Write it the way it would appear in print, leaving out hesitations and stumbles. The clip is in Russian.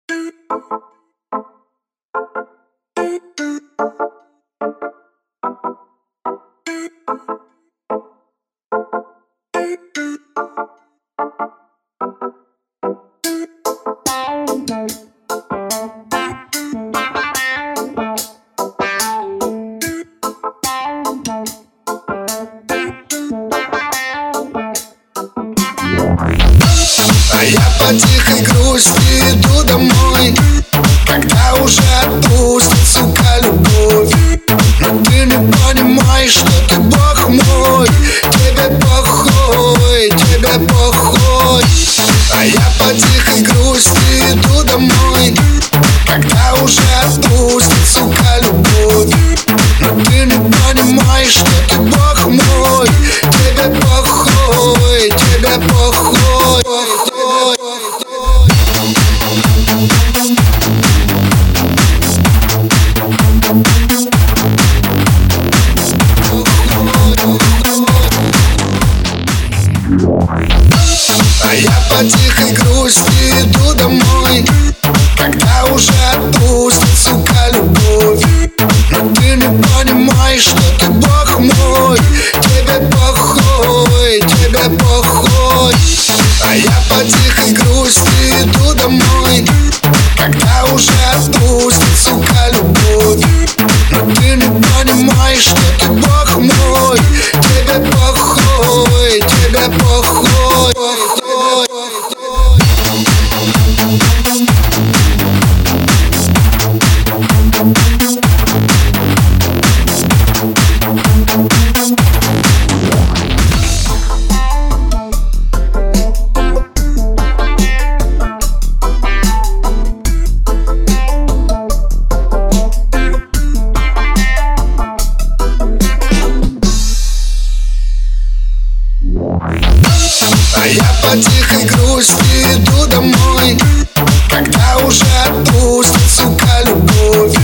А я по тихой грусти иду домой, когда уже отпустит, сука, любовь. Но ты не понимаешь, что ты Бог мой. Тебе похуй, тебе похуй. А я по тихой грусти иду домой, когда уже отпустит, сука, любовь. Но ты не понимаешь, что ты Бог мой. Тебе похуй, тебе похуй. А я по тихой грусти иду домой, когда уже отпустит, сука, любовь. Но ты не понимаешь, что ты Бог мой. Тебе похуй, тебе похуй. А я по тихой грусти иду домой, когда уже отпустит, сука, любовь. Но ты не понимаешь, что ты Бог мой. Тебе похуй, тебе похуй. А я по тихой грусти иду домой, когда уже отпустит, сука, любовь.